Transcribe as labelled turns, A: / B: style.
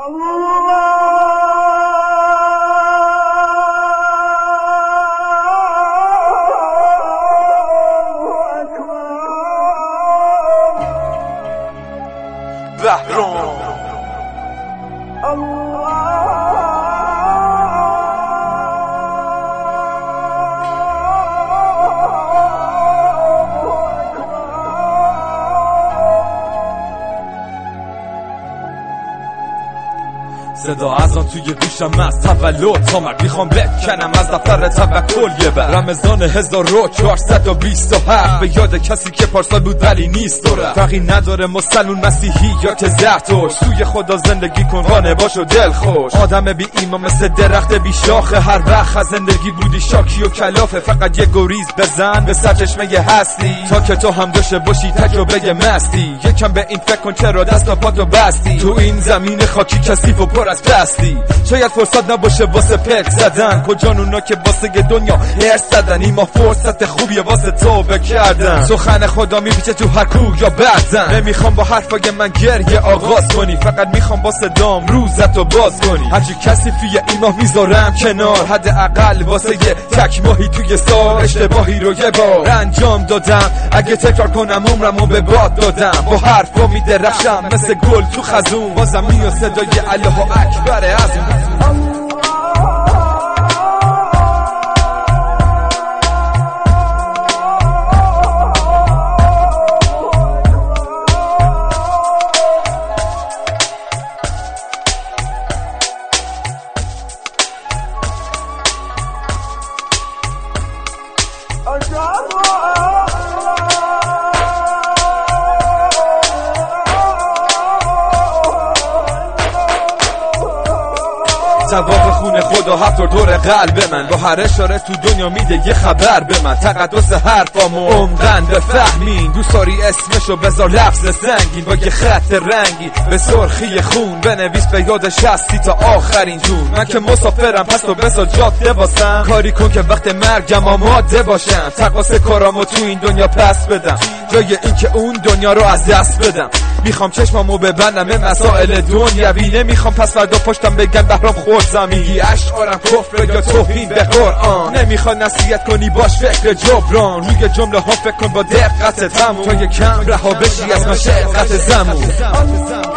A: صدا از آن توی گوشم از تولد تا مرگ میخوام بکنم از دفتر توکل یه بر رمضان 1427 به یاد کسی که پارسال بود ولی نیست دوره فرقی نداره مسلمون مسیحی یا که زرتشت سوی خدا زندگی کن قانع باش و دل خوش آدم بی ایمان مثل درخت بی شاخه هر وقت از زندگی بودی شاکی و کلافه فقط یه گریز بزن به سرچشمه هستی تا که تو هم داشته باشی تجربه مستی یکم به این فکر کن چرا دست و پاتو بستی تو این زمین خاکی کثیف و پر از پستی شاید فرصت نباشه واسه پک زدن کجان اونا که واسه دنیا هرس زدن این ما فرصت خوبیه واسه توبه کردن سخن خدا میپیچه تو هر کوه یا بعدن نمیخوام با حرفای من گریه آغاز کنی فقط میخوام با صدام روزتو باز کنی هرچی کسی فی این ماه میذارم کنار حداقل واسه یه تک ماهی توی سال اشتباهی رو یه بار انجام دادم اگه تکرار کنم عمرمو به باد دادم با حرفا میدرخشم مثل گل تو خزون بازم میاد صدای الله اکبر اعظم جواب خون خدا هفت دور قلب من با هر اشاره تو دنیا میده یه خبر به من تقدس حرفامو عمقن بفهمین دوست داری اسمشو بذار لفظ سنگین با یه خط رنگی به سرخی خون بنویس به یادش هستی تا آخرین جون من که مسافرم پس تو بذار جاده واسم کاری کن که وقت مرگم آماده باشم تقاس کارامو تو این دنیا پس بدم جای این که اون دنیا رو از دست بدم میخوام چشمامو ببندم به مسائل دنیوی نمیخوام پس فردا پشتم بگن بهرام خورد میگی اشعارم کفر یا توهین به قرآن نمیخواد نصیحت کنی باش فکر جبران روی جمله ها فکر کن با دقت تموم تا یکم رها بشی از مشقت زمون